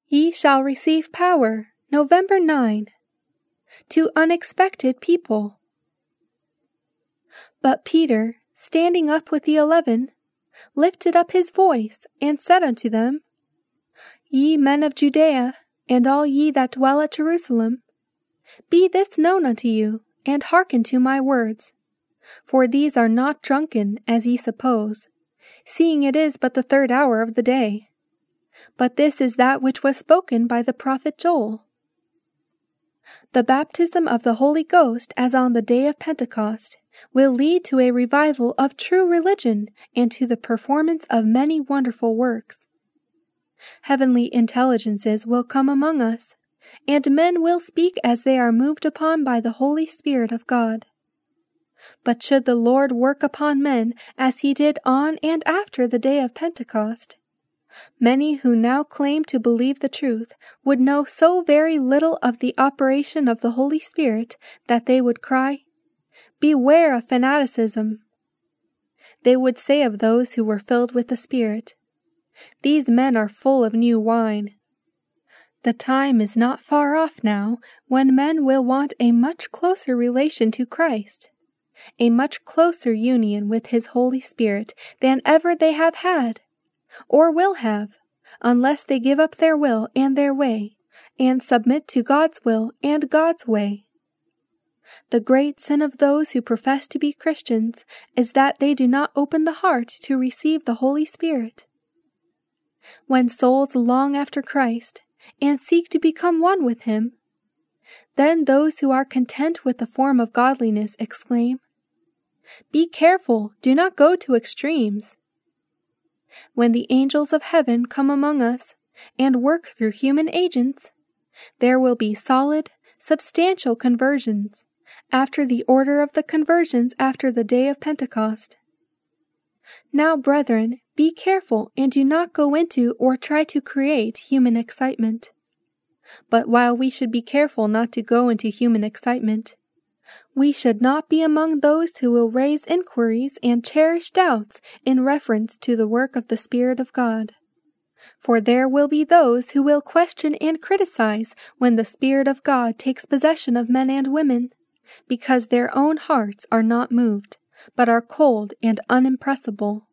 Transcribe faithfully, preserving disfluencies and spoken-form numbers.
Ye shall receive power, November ninth, to unexpected people. But Peter, standing up with the eleven, lifted up his voice, and said unto them, Ye men of Judea, and all ye that dwell at Jerusalem, be this known unto you, and hearken to my words. For these are not drunken, as ye suppose, seeing it is but the third hour of the day. But this is that which was spoken by the prophet Joel. The baptism of the Holy Ghost, as on the day of Pentecost, will lead to a revival of true religion and to the performance of many wonderful works. Heavenly intelligences will come among us, and men will speak as they are moved upon by the Holy Spirit of God. But should the Lord work upon men as he did on and after the day of Pentecost, many who now claim to believe the truth would know so very little of the operation of the Holy Spirit that they would cry, Beware of fanaticism. They would say of those who were filled with the Spirit, These men are full of new wine. The time is not far off now when men will want a much closer relation to Christ, a much closer union with His Holy Spirit than ever they have had, or will have, unless they give up their will and their way, and submit to God's will and God's way. The great sin of those who profess to be Christians is that they do not open the heart to receive the Holy Spirit. When souls long after Christ, and seek to become one with Him, then those who are content with the form of godliness exclaim, Be careful, do not go to extremes. When the angels of heaven come among us and work through human agents, there will be solid, substantial conversions, after the order of the conversions after the day of Pentecost. Now, brethren, be careful and do not go into or try to create human excitement. But while we should be careful not to go into human excitement, we should not be among those who will raise inquiries and cherish doubts in reference to the work of the Spirit of God. For there will be those who will question and criticize when the Spirit of God takes possession of men and women, because their own hearts are not moved, but are cold and unimpressible.